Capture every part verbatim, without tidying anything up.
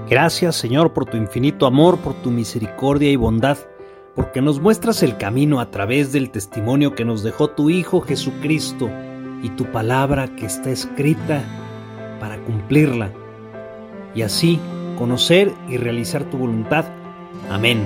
Gracias, Señor, por tu infinito amor, por tu misericordia y bondad, porque nos muestras el camino a través del testimonio que nos dejó tu Hijo Jesucristo y tu palabra que está escrita para cumplirla, y así conocer y realizar tu voluntad. Amén.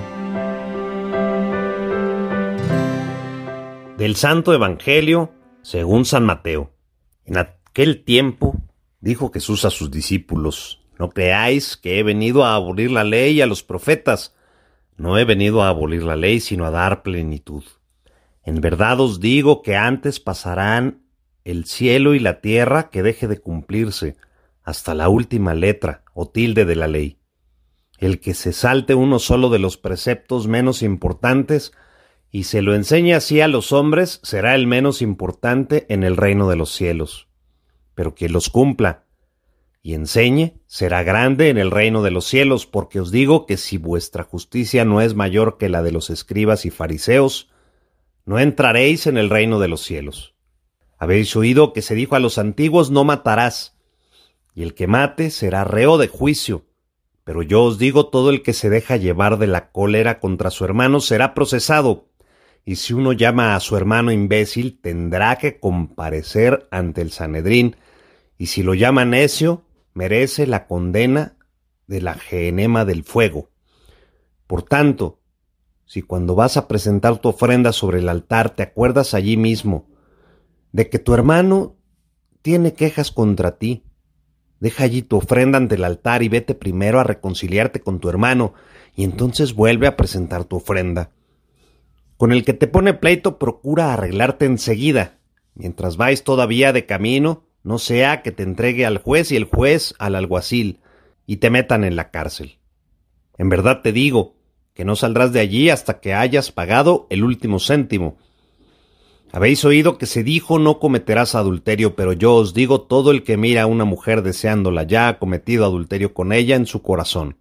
Del Santo Evangelio según San Mateo. En aquel tiempo dijo Jesús a sus discípulos: No creáis que he venido a abolir la ley y a los profetas. No he venido a abolir la ley, sino a dar plenitud. En verdad os digo que antes pasarán el cielo y la tierra que deje de cumplirse hasta la última letra o tilde de la ley. El que se salte uno solo de los preceptos menos importantes y se lo enseñe así a los hombres será el menos importante en el reino de los cielos. Pero quien los cumpla y enseñe será grande en el reino de los cielos, porque os digo que si vuestra justicia no es mayor que la de los escribas y fariseos, no entraréis en el reino de los cielos. Habéis oído que se dijo a los antiguos: no matarás, y el que mate será reo de juicio. Pero yo os digo, todo el que se deja llevar de la cólera contra su hermano será procesado, y si uno llama a su hermano imbécil, tendrá que comparecer ante el Sanedrín, y si lo llama necio, merece la condena de la gehenema del fuego. Por tanto, si cuando vas a presentar tu ofrenda sobre el altar te acuerdas allí mismo de que tu hermano tiene quejas contra ti, deja allí tu ofrenda ante el altar y vete primero a reconciliarte con tu hermano, y entonces vuelve a presentar tu ofrenda. Con el que te pone pleito procura arreglarte enseguida, mientras vais todavía de camino, no sea que te entregue al juez y el juez al alguacil, y te metan en la cárcel. En verdad te digo que no saldrás de allí hasta que hayas pagado el último céntimo. Habéis oído que se dijo: no cometerás adulterio, pero yo os digo, todo el que mira a una mujer deseándola ya ha cometido adulterio con ella en su corazón.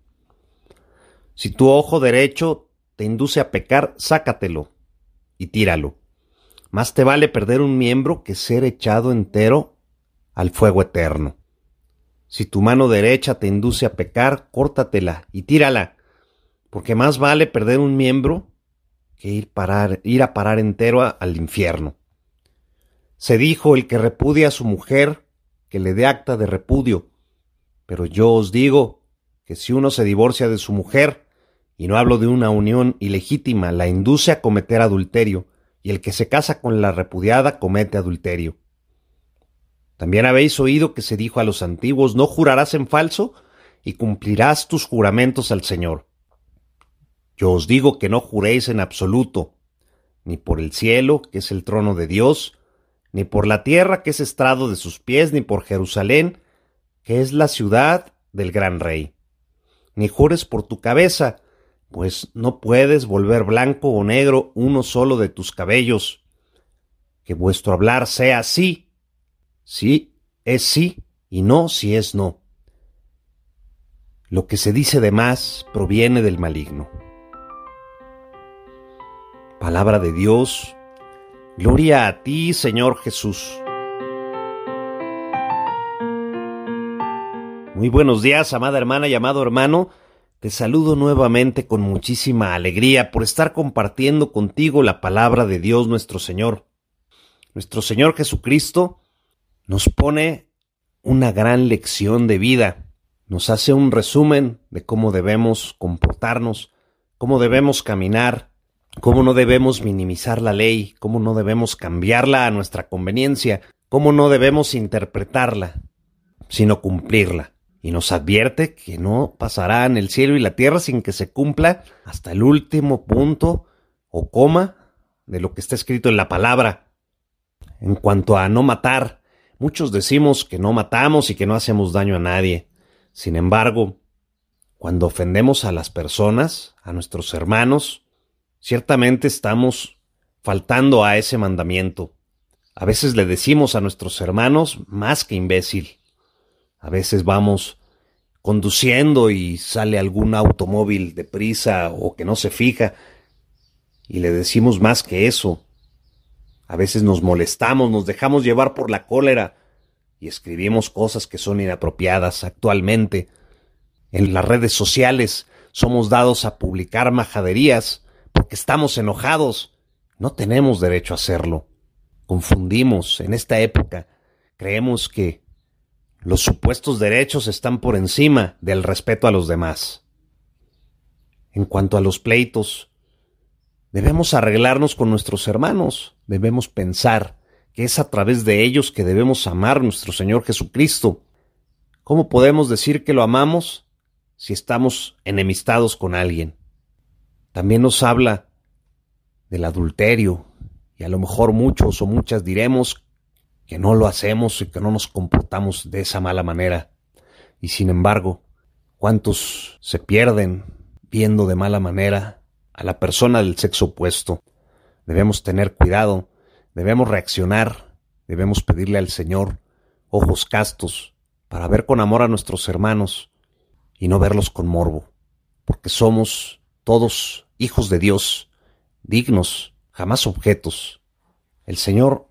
Si tu ojo derecho te induce a pecar, sácatelo y tíralo. Más te vale perder un miembro que ser echado entero al fuego eterno. Si tu mano derecha te induce a pecar, córtatela y tírala, porque más vale perder un miembro que ir, parar, ir a parar entero a, al infierno. Se dijo: el que repudia a su mujer, que le dé acta de repudio. Pero yo os digo que si uno se divorcia de su mujer, y no hablo de una unión ilegítima, la induce a cometer adulterio, y el que se casa con la repudiada comete adulterio. También habéis oído que se dijo a los antiguos: no jurarás en falso y cumplirás tus juramentos al Señor. Yo os digo que no juréis en absoluto, ni por el cielo, que es el trono de Dios, ni por la tierra, que es estrado de sus pies, ni por Jerusalén, que es la ciudad del gran rey. Ni jures por tu cabeza, pues no puedes volver blanco o negro uno solo de tus cabellos. Que vuestro hablar sea sí, sí es sí, y no si es no. Lo que se dice de más proviene del maligno. Palabra de Dios. Gloria a ti, Señor Jesús. Muy buenos días, amada hermana y amado hermano. Te saludo nuevamente con muchísima alegría por estar compartiendo contigo la palabra de Dios nuestro Señor. Nuestro Señor Jesucristo nos pone una gran lección de vida. Nos hace un resumen de cómo debemos comportarnos, cómo debemos caminar, cómo no debemos minimizar la ley, cómo no debemos cambiarla a nuestra conveniencia, cómo no debemos interpretarla, sino cumplirla. Y nos advierte que no pasará en el cielo y la tierra sin que se cumpla hasta el último punto o coma de lo que está escrito en la palabra. En cuanto a no matar, muchos decimos que no matamos y que no hacemos daño a nadie. Sin embargo, cuando ofendemos a las personas, a nuestros hermanos, ciertamente estamos faltando a ese mandamiento. A veces le decimos a nuestros hermanos más que imbécil. A veces vamos conduciendo y sale algún automóvil deprisa o que no se fija y le decimos más que eso. A veces nos molestamos, nos dejamos llevar por la cólera y escribimos cosas que son inapropiadas actualmente. En las redes sociales somos dados a publicar majaderías porque estamos enojados. No tenemos derecho a hacerlo. Confundimos en esta época. Creemos que los supuestos derechos están por encima del respeto a los demás. En cuanto a los pleitos, debemos arreglarnos con nuestros hermanos. Debemos pensar que es a través de ellos que debemos amar a nuestro Señor Jesucristo. ¿Cómo podemos decir que lo amamos si estamos enemistados con alguien? También nos habla del adulterio, y a lo mejor muchos o muchas diremos que no lo hacemos y que no nos comportamos de esa mala manera. Y sin embargo, ¿cuántos se pierden viendo de mala manera a la persona del sexo opuesto? Debemos tener cuidado, debemos reaccionar, debemos pedirle al Señor ojos castos para ver con amor a nuestros hermanos y no verlos con morbo, porque somos todos hijos de Dios, dignos, jamás objetos. El Señor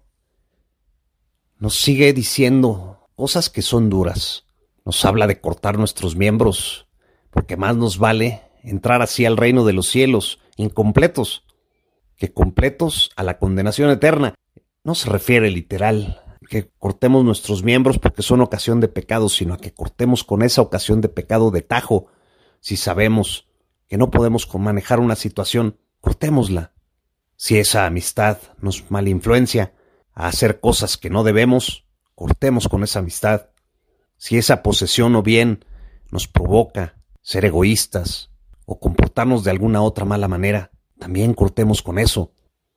nos sigue diciendo cosas que son duras. Nos habla de cortar nuestros miembros, porque más nos vale entrar así al reino de los cielos, incompletos, que completos a la condenación eterna. No se refiere literal que cortemos nuestros miembros porque son ocasión de pecado, sino a que cortemos con esa ocasión de pecado de tajo. Si sabemos que no podemos manejar una situación, cortémosla. Si esa amistad nos malinfluencia a hacer cosas que no debemos, cortemos con esa amistad. Si esa posesión o bien nos provoca ser egoístas o comportarnos de alguna otra mala manera, también cortemos con eso.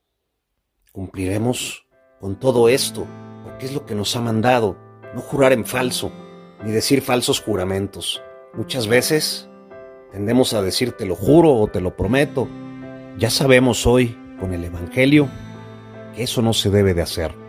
Cumpliremos con todo esto, porque es lo que nos ha mandado, no jurar en falso, ni decir falsos juramentos. Muchas veces tendemos a decir te lo juro o te lo prometo. Ya sabemos hoy, con el Evangelio, que eso no se debe de hacer.